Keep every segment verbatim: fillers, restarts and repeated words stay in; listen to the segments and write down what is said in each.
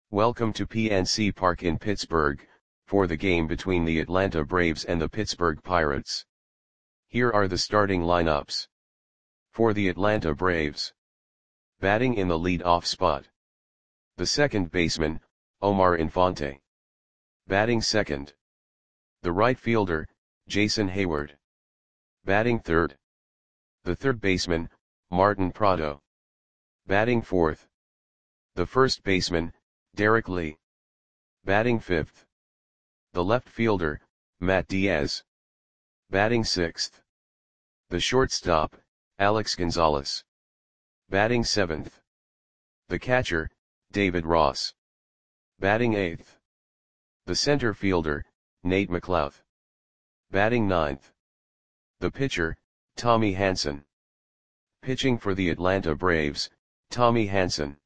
Welcome to P N C Park in Pittsburgh, for the game between the Atlanta Braves and the Pittsburgh Pirates. Here are the starting lineups. For the Atlanta Braves. Batting in the lead-off spot. The second baseman, Omar Infante. Batting second. The right fielder, Jason Heyward. Batting third. The third baseman, Martin Prado. Batting fourth. The first baseman, Derek Lee. Batting fifth. The left fielder, Matt Diaz. Batting sixth. The shortstop, Alex Gonzalez. Batting seventh. The catcher, David Ross. Batting eighth. The center fielder, Nate McLouth. Batting ninth. The pitcher, Tommy Hanson. Pitching for the Atlanta Braves, Tommy Hanson.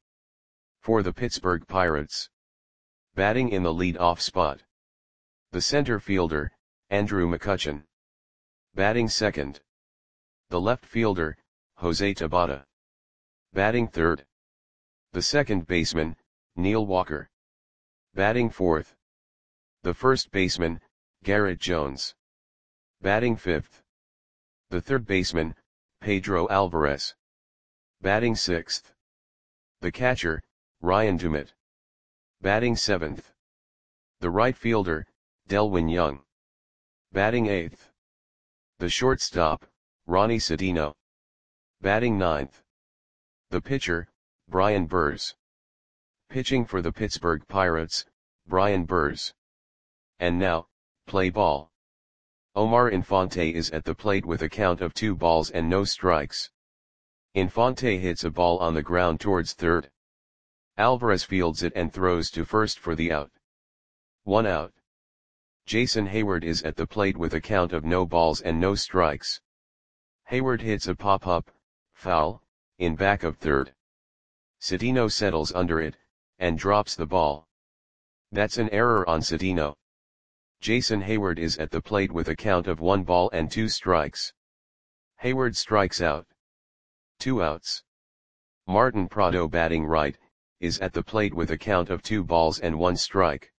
For the Pittsburgh Pirates. Batting in the lead-off spot. The center fielder, Andrew McCutchen. Batting second. The left fielder, Jose Tabata. Batting third. The second baseman, Neil Walker. Batting fourth. The first baseman, Garrett Jones. Batting fifth. The third baseman, Pedro Alvarez. Batting sixth. The catcher, Ryan Dumit. Batting seventh. The right fielder, Delwin Young. Batting eighth. The shortstop, Ronnie Sedino. Batting ninth. The pitcher, Brian Burrs. Pitching for the Pittsburgh Pirates, Brian Burrs. And now, play ball. Omar Infante is at the plate with a count of two balls and no strikes. Infante hits a ball on the ground towards third. Alvarez fields it and throws to first for the out. One out. Jason Heyward is at the plate with a count of no balls and no strikes. Heyward hits a pop-up, foul, in back of third. Sedino settles under it, and drops the ball. That's an error on Sedino. Jason Heyward is at the plate with a count of one ball and two strikes. Heyward strikes out. Two outs. Martin Prado batting right, is at the plate with a count of two balls and one strike.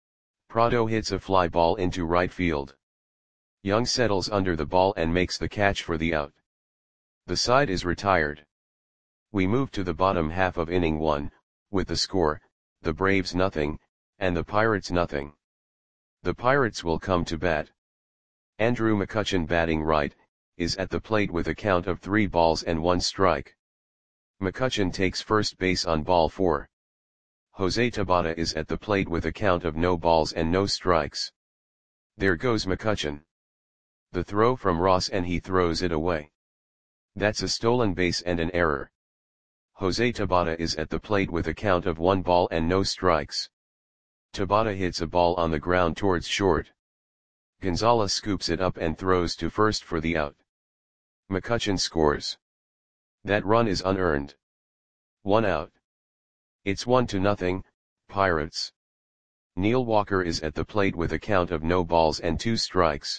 Prado hits a fly ball into right field. Young settles under the ball and makes the catch for the out. The side is retired. We move to the bottom half of inning one, with the score, the Braves nothing, and the Pirates nothing. The Pirates will come to bat. Andrew McCutchen batting right, is at the plate with a count of three balls and one strike. McCutchen takes first base on ball four. Jose Tabata is at the plate with a count of no balls and no strikes. There goes McCutchen. The throw from Ross and he throws it away. That's a stolen base and an error. Jose Tabata is at the plate with a count of one ball and no strikes. Tabata hits a ball on the ground towards short. Gonzalez scoops it up and throws to first for the out. McCutchen scores. That run is unearned. One out. It's one to nothing, Pirates. Neil Walker is at the plate with a count of no balls and two strikes.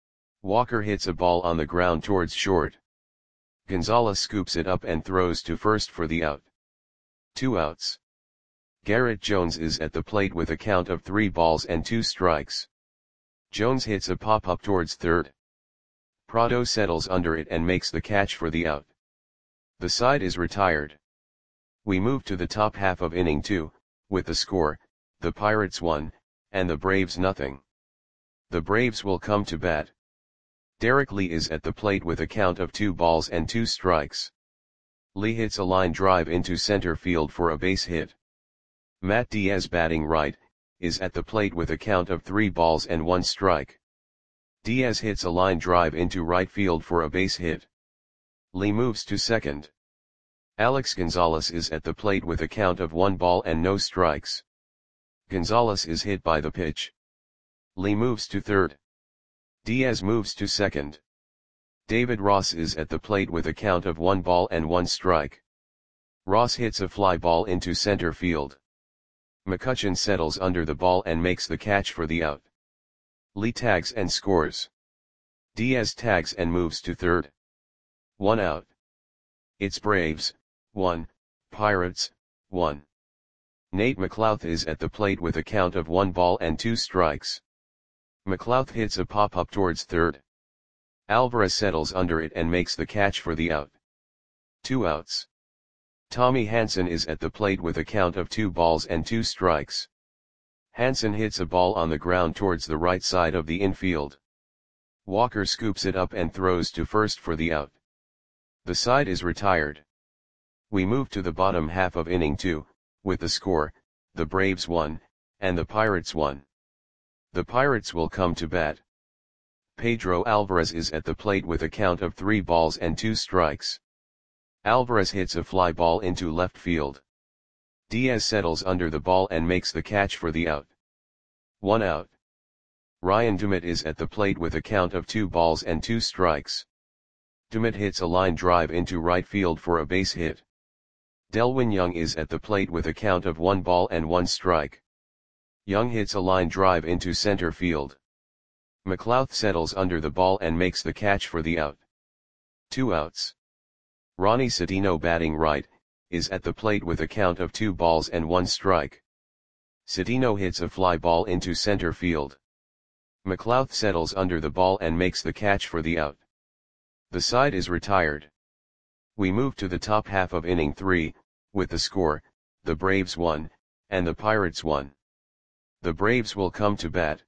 Walker hits a ball on the ground towards short. Gonzalez scoops it up and throws to first for the out. Two outs. Garrett Jones is at the plate with a count of three balls and two strikes. Jones hits a pop-up towards third. Prado settles under it and makes the catch for the out. The side is retired. We move to the top half of inning two, with the score, the Pirates one, and the Braves nothing. The Braves will come to bat. Derek Lee is at the plate with a count of two balls and two strikes. Lee hits a line drive into center field for a base hit. Matt Diaz batting right, is at the plate with a count of three balls and one strike. Diaz hits a line drive into right field for a base hit. Lee moves to second. Alex Gonzalez is at the plate with a count of one ball and no strikes. Gonzalez is hit by the pitch. Lee moves to third. Diaz moves to second. David Ross is at the plate with a count of one ball and one strike. Ross hits a fly ball into center field. McCutchen settles under the ball and makes the catch for the out. Lee tags and scores. Diaz tags and moves to third. One out. It's Braves, one, Pirates, one. Nate McLouth is at the plate with a count of one ball and two strikes. McLouth hits a pop-up towards third. Alvarez settles under it and makes the catch for the out. Two outs. Tommy Hanson is at the plate with a count of two balls and two strikes. Hanson hits a ball on the ground towards the right side of the infield. Walker scoops it up and throws to first for the out. The side is retired. We move to the bottom half of inning two, with the score, the Braves won, and the Pirates won. The Pirates will come to bat. Pedro Alvarez is at the plate with a count of three balls and two strikes. Alvarez hits a fly ball into left field. Diaz settles under the ball and makes the catch for the out. One out. Ryan Dumit is at the plate with a count of two balls and two strikes. Dumit hits a line drive into right field for a base hit. Delwin Young is at the plate with a count of one ball and one strike. Young hits a line drive into center field. McLouth settles under the ball and makes the catch for the out. Two outs. Ronnie Cedeno, batting right, is at the plate with a count of two balls and one strike. Cedeno hits a fly ball into center field. McLouth settles under the ball and makes the catch for the out. The side is retired. We move to the top half of inning three, with the score, the Braves won, and the Pirates won. The Braves will come to bat.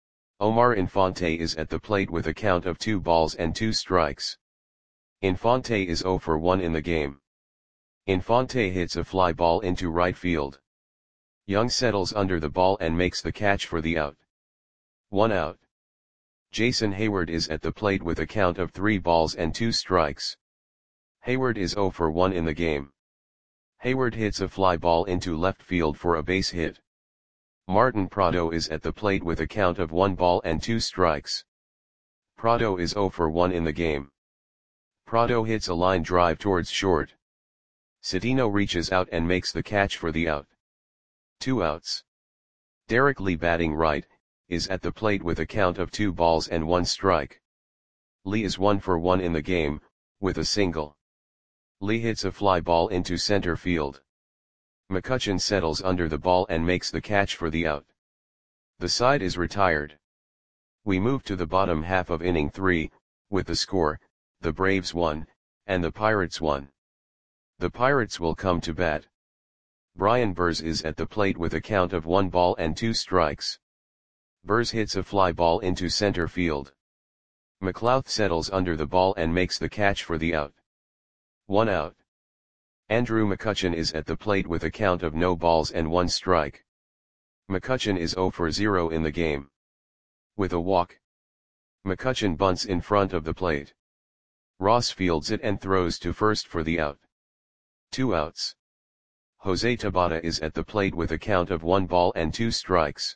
Omar Infante is at the plate with a count of two balls and two strikes. Infante is zero for one in the game. Infante hits a fly ball into right field. Young settles under the ball and makes the catch for the out. One out. Jason Hayward is at the plate with a count of three balls and two strikes. Hayward is zero for one in the game. Hayward hits a fly ball into left field for a base hit. Martin Prado is at the plate with a count of one ball and two strikes. Prado is zero for one in the game. Prado hits a line drive towards short. Cedeno reaches out and makes the catch for the out. Two outs. Derek Lee, batting right, is at the plate with a count of two balls and one strike. Lee is one for one in the game, with a single. Lee hits a fly ball into center field. McCutchen settles under the ball and makes the catch for the out. The side is retired. We move to the bottom half of inning three, with the score, the Braves won, and the Pirates won. The Pirates will come to bat. Brian Burrs is at the plate with a count of one ball and two strikes. Burrs hits a fly ball into center field. McLouth settles under the ball and makes the catch for the out. One out. Andrew McCutchen is at the plate with a count of no balls and one strike. McCutchen is zero for zero in the game. With a walk. McCutchen bunts in front of the plate. Ross fields it and throws to first for the out. Two outs. Jose Tabata is at the plate with a count of one ball and two strikes.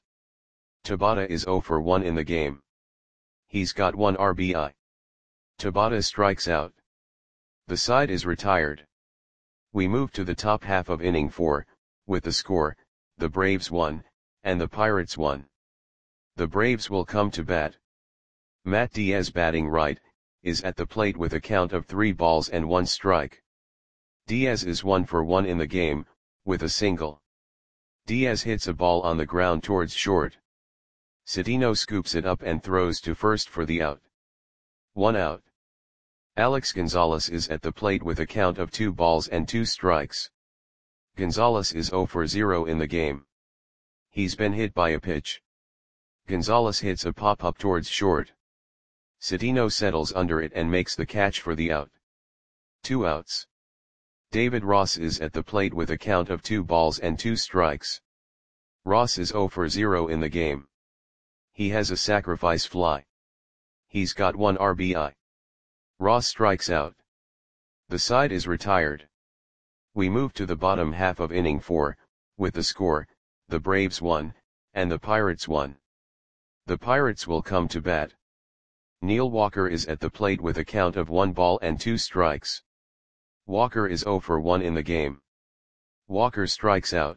Tabata is zero for one in the game. He's got one R B I. Tabata strikes out. The side is retired. We move to the top half of inning four, with the score, the Braves won, and the Pirates won. The Braves will come to bat. Matt Diaz, batting right, is at the plate with a count of three balls and one strike. Diaz is one for one in the game, with a single. Diaz hits a ball on the ground towards short. Cedeno scoops it up and throws to first for the out. One out. Alex Gonzalez is at the plate with a count of two balls and two strikes. Gonzalez is zero for zero in the game. He's been hit by a pitch. Gonzalez hits a pop-up towards short. Cedeno settles under it and makes the catch for the out. Two outs. David Ross is at the plate with a count of two balls and two strikes. Ross is zero for zero in the game. He has a sacrifice fly. He's got one R B I. Ross strikes out. The side is retired. We move to the bottom half of inning four, with the score, the Braves won, and the Pirates won. The Pirates will come to bat. Neil Walker is at the plate with a count of one ball and two strikes. Walker is zero for one in the game. Walker strikes out.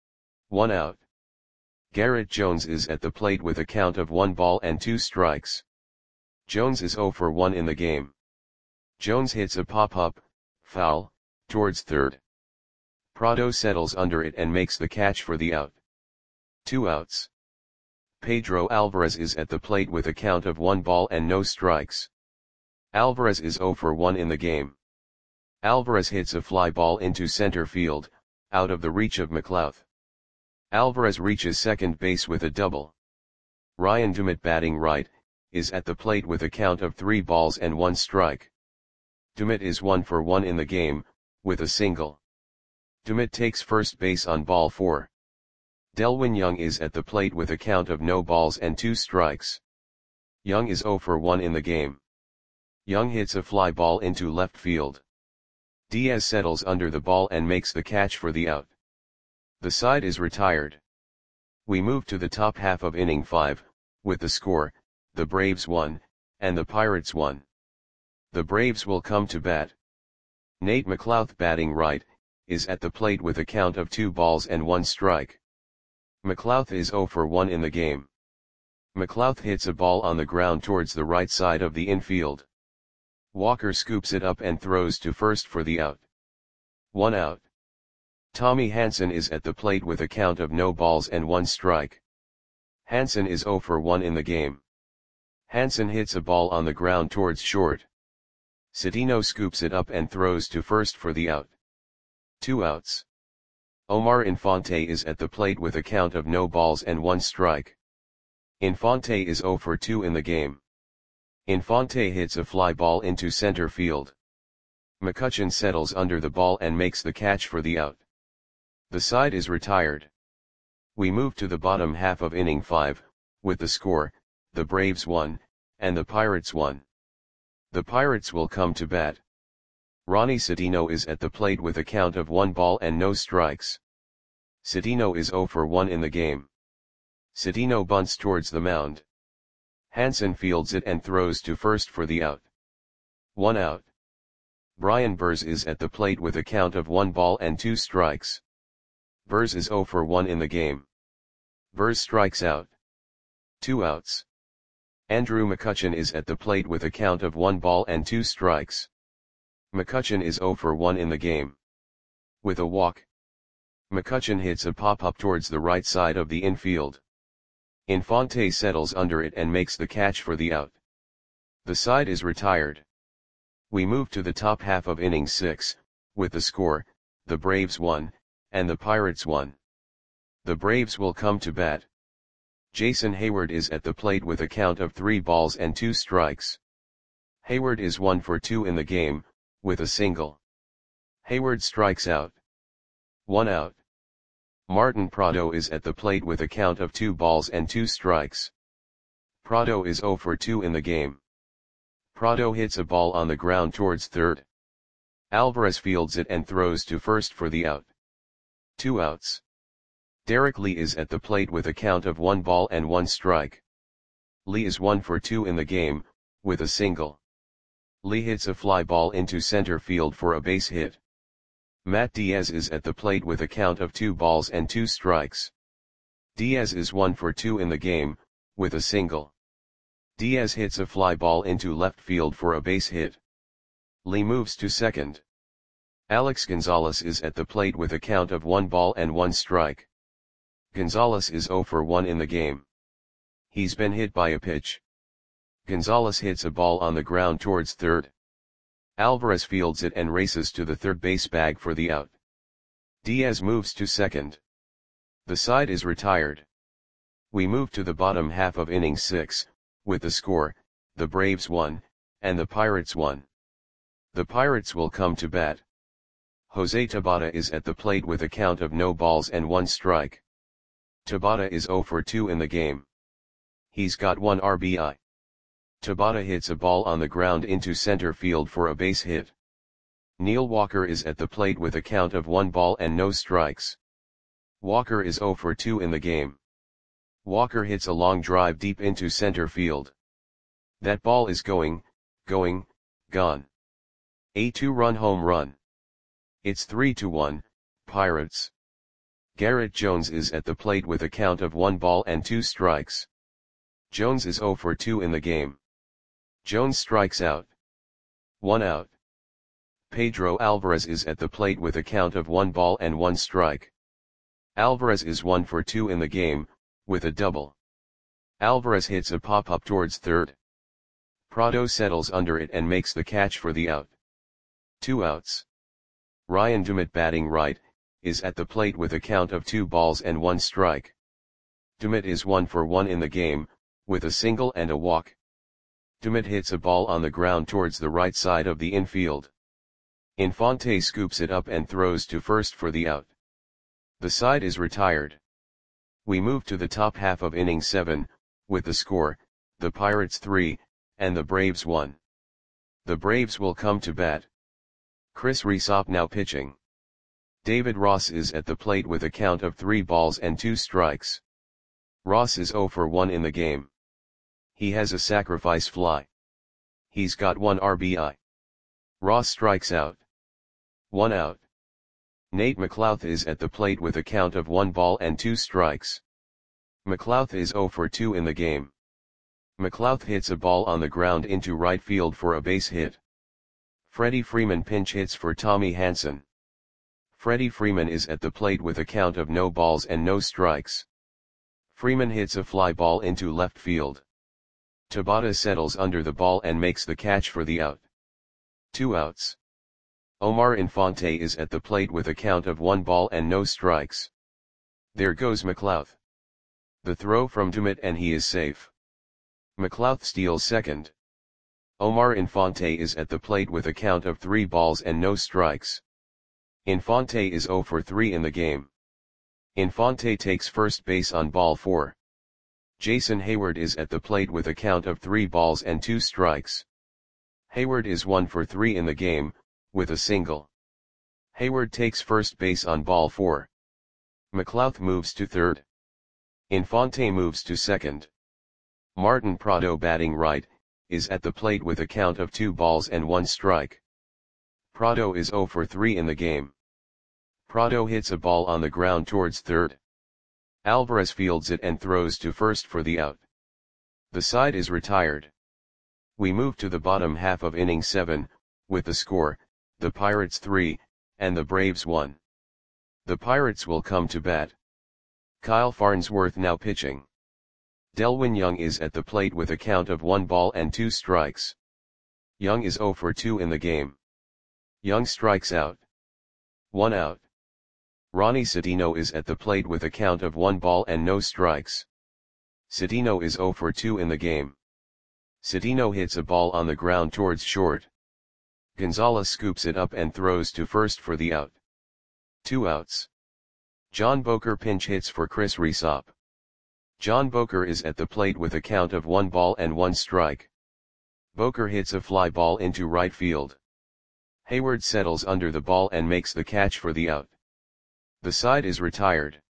One out. Garrett Jones is at the plate with a count of one ball and two strikes. Jones is zero for one in the game. Jones hits a pop-up, foul, towards third. Prado settles under it and makes the catch for the out. Two outs. Pedro Alvarez is at the plate with a count of one ball and no strikes. Alvarez is zero for one in the game. Alvarez hits a fly ball into center field, out of the reach of McLouth. Alvarez reaches second base with a double. Ryan Dumit, batting right, is at the plate with a count of three balls and one strike. Dumit is one for one in the game, with a single. Dumit takes first base on ball four. Delwin Young is at the plate with a count of no balls and two strikes. Young is zero for one in the game. Young hits a fly ball into left field. Diaz settles under the ball and makes the catch for the out. The side is retired. We move to the top half of inning five, with the score, the Braves won, and the Pirates won. The Braves will come to bat. Nate McLouth, batting right, is at the plate with a count of two balls and one strike. McLouth is zero for one in the game. McLouth hits a ball on the ground towards the right side of the infield. Walker scoops it up and throws to first for the out. One out. Tommy Hanson is at the plate with a count of no balls and one strike. Hanson is zero for one in the game. Hanson hits a ball on the ground towards short. Cedeno scoops it up and throws to first for the out. Two outs. Omar Infante is at the plate with a count of no balls and one strike. Infante is zero for two in the game. Infante hits a fly ball into center field. McCutchen settles under the ball and makes the catch for the out. The side is retired. We move to the bottom half of inning five, with the score, the Braves won, and the Pirates won. The Pirates will come to bat. Ronnie Cedeno is at the plate with a count of one ball and no strikes. Cedeno is zero for one in the game. Cedeno bunts towards the mound. Hanson fields it and throws to first for the out. One out. Brian Burrs is at the plate with a count of one ball and two strikes. Burrs is zero for one in the game. Burrs strikes out. Two outs. Andrew McCutchen is at the plate with a count of one ball and two strikes. McCutchen is zero for one in the game. With a walk. McCutchen hits a pop-up towards the right side of the infield. Infante settles under it and makes the catch for the out. The side is retired. We move to the top half of inning six, with the score, the Braves won, and the Pirates won. The Braves will come to bat. Jason Hayward is at the plate with a count of three balls and two strikes. Hayward is one for two in the game, with a single. Hayward strikes out. One out. Martin Prado is at the plate with a count of two balls and two strikes. Prado is zero for two in the game. Prado hits a ball on the ground towards third. Alvarez fields it and throws to first for the out. Two outs. Derek Lee is at the plate with a count of one ball and one strike. Lee is one for two in the game, with a single. Lee hits a fly ball into center field for a base hit. Matt Diaz is at the plate with a count of two balls and two strikes. Diaz is one for two in the game, with a single. Diaz hits a fly ball into left field for a base hit. Lee moves to second. Alex Gonzalez is at the plate with a count of one ball and one strike. Gonzalez is zero for one in the game. He's been hit by a pitch. Gonzalez hits a ball on the ground towards third. Alvarez fields it and races to the third base bag for the out. Diaz moves to second. The side is retired. We move to the bottom half of inning six, with the score, the Braves won, and the Pirates won. The Pirates will come to bat. Jose Tabata is at the plate with a count of no balls and one strike. Tabata is zero for two in the game. He's got one R B I. Tabata hits a ball on the ground into center field for a base hit. Neil Walker is at the plate with a count of one ball and no strikes. Walker is zero for two in the game. Walker hits a long drive deep into center field. That ball is going, going, gone. A two-run home run. It's three to one, Pirates. Garrett Jones is at the plate with a count of one ball and two strikes. Jones is zero for two in the game. Jones strikes out. One out. Pedro Alvarez is at the plate with a count of one ball and one strike. Alvarez is one for two in the game, with a double. Alvarez hits a pop-up towards third. Prado settles under it and makes the catch for the out. Two outs. Ryan Dumit, batting right, is at the plate with a count of two balls and one strike. Dumit is one for one in the game, with a single and a walk. Dumit hits a ball on the ground towards the right side of the infield. Infante scoops it up and throws to first for the out. The side is retired. We move to the top half of inning seven, with the score, the Pirates three, and the Braves one. The Braves will come to bat. Chris Rysop now pitching. David Ross is at the plate with a count of three balls and two strikes. Ross is zero for one in the game. He has a sacrifice fly. He's got one R B I. Ross strikes out. One out. Nate McLouth is at the plate with a count of one ball and two strikes. McLouth is zero for two in the game. McLouth hits a ball on the ground into right field for a base hit. Freddie Freeman pinch hits for Tommy Hanson. Freddie Freeman is at the plate with a count of no balls and no strikes. Freeman hits a fly ball into left field. Tabata settles under the ball and makes the catch for the out. Two outs. Omar Infante is at the plate with a count of one ball and no strikes. There goes McLouth. The throw from Dumit and he is safe. McLouth steals second. Omar Infante is at the plate with a count of three balls and no strikes. Infante is zero for three in the game. Infante takes first base on ball four. Jason Hayward is at the plate with a count of three balls and two strikes. Hayward is one for three in the game, with a single. Hayward takes first base on ball four. McLouth moves to third. Infante moves to second. Martin Prado, batting right, is at the plate with a count of two balls and one strike. Prado is zero for three in the game. Prado hits a ball on the ground towards third. Alvarez fields it and throws to first for the out. The side is retired. We move to the bottom half of inning seven, with the score, the Pirates three, and the Braves one. The Pirates will come to bat. Kyle Farnsworth now pitching. Delwin Young is at the plate with a count of one ball and two strikes. Young is zero for two in the game. Young strikes out. One out. Ronnie Cedeno is at the plate with a count of one ball and no strikes. Cedeno is zero for two in the game. Cedeno hits a ball on the ground towards short. Gonzalez scoops it up and throws to first for the out. Two outs. John Boker pinch hits for Chris Rysop. John Boker is at the plate with a count of one ball and one strike. Boker hits a fly ball into right field. Hayward settles under the ball and makes the catch for the out. The side is retired.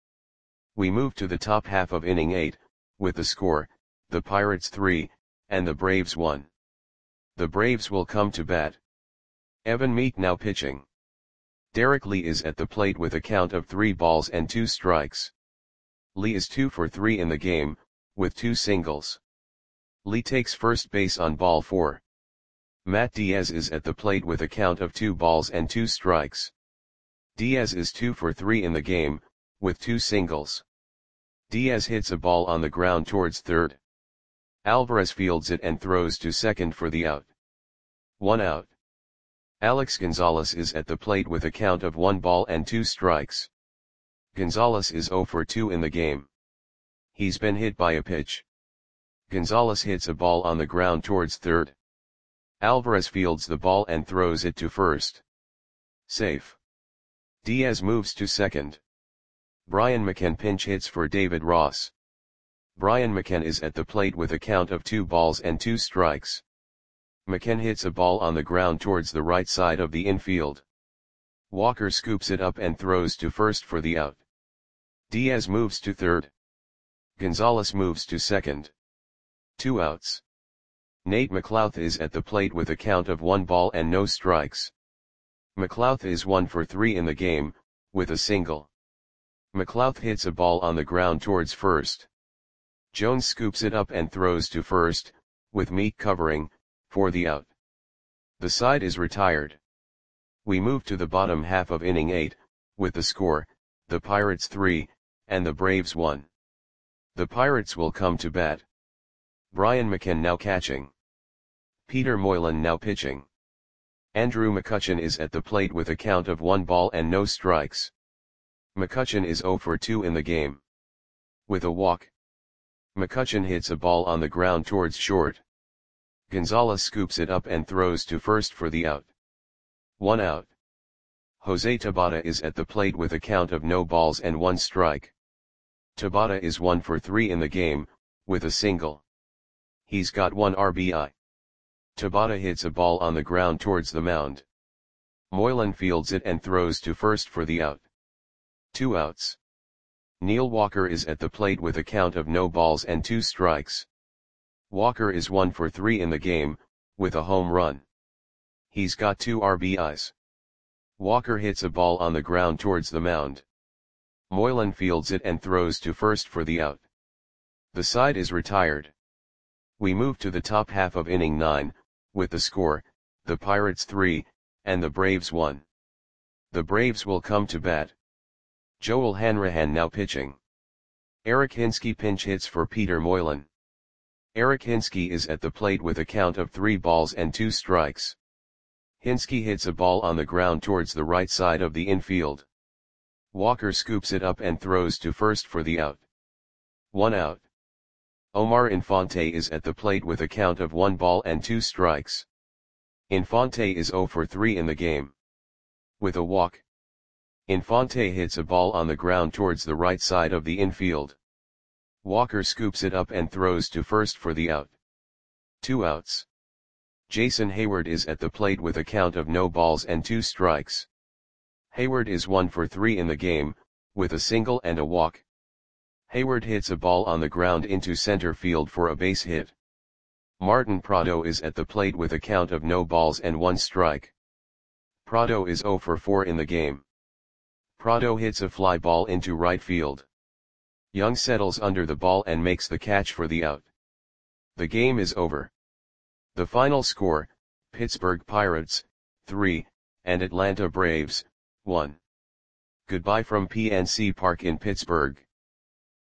We move to the top half of inning eight, with the score, the Pirates three, and the Braves one. The Braves will come to bat. Evan Meek now pitching. Derek Lee is at the plate with a count of three balls and two strikes. Lee is two for three in the game, with two singles. Lee takes first base on ball four. Matt Diaz is at the plate with a count of two balls and two strikes. Diaz is two for three in the game, with two singles. Diaz hits a ball on the ground towards third. Alvarez fields it and throws to second for the out. One out. Alex Gonzalez is at the plate with a count of one ball and two strikes. Gonzalez is zero for two in the game. He's been hit by a pitch. Gonzalez hits a ball on the ground towards third. Alvarez fields the ball and throws it to first. Safe. Diaz moves to second. Brian McCann pinch hits for David Ross. Brian McCann is at the plate with a count of two balls and two strikes. McCann hits a ball on the ground towards the right side of the infield. Walker scoops it up and throws to first for the out. Diaz moves to third. Gonzalez moves to second. Two outs. Nate McLouth is at the plate with a count of one ball and no strikes. McLouth is one for three in the game, with a single. McLouth hits a ball on the ground towards first. Jones scoops it up and throws to first, with Meek covering, for the out. The side is retired. We move to the bottom half of inning eight, with the score, the Pirates three, and the Braves one. The Pirates will come to bat. Brian McCann now catching. Peter Moylan now pitching. Andrew McCutchen is at the plate with a count of one ball and no strikes. McCutchen is oh for two in the game. With a walk. McCutchen hits a ball on the ground towards short. Gonzalez scoops it up and throws to first for the out. One out. Jose Tabata is at the plate with a count of no balls and one strike. Tabata is one for three in the game, with a single. He's got one R B I. Tabata hits a ball on the ground towards the mound. Moylan fields it and throws to first for the out. Two outs. Neil Walker is at the plate with a count of no balls and two strikes. Walker is one for three in the game, with a home run. He's got two R B Is. Walker hits a ball on the ground towards the mound. Moylan fields it and throws to first for the out. The side is retired. We move to the top half of inning nine, with the score, the Pirates three, and the Braves one. The Braves will come to bat. Joel Hanrahan now pitching. Eric Hinske pinch hits for Peter Moylan. Eric Hinske is at the plate with a count of three balls and two strikes. Hinske hits a ball on the ground towards the right side of the infield. Walker scoops it up and throws to first for the out. One out. Omar Infante is at the plate with a count of one ball and two strikes. Infante is oh for three in the game. With a walk. Infante hits a ball on the ground towards the right side of the infield. Walker scoops it up and throws to first for the out. Two outs. Jason Hayward is at the plate with a count of no balls and two strikes. Hayward is one for three in the game, with a single and a walk. Hayward hits a ball on the ground into center field for a base hit. Martin Prado is at the plate with a count of no balls and one strike. Prado is oh for four in the game. Prado hits a fly ball into right field. Young settles under the ball and makes the catch for the out. The game is over. The final score, Pittsburgh Pirates, three, and Atlanta Braves, one. Goodbye from P N C Park in Pittsburgh.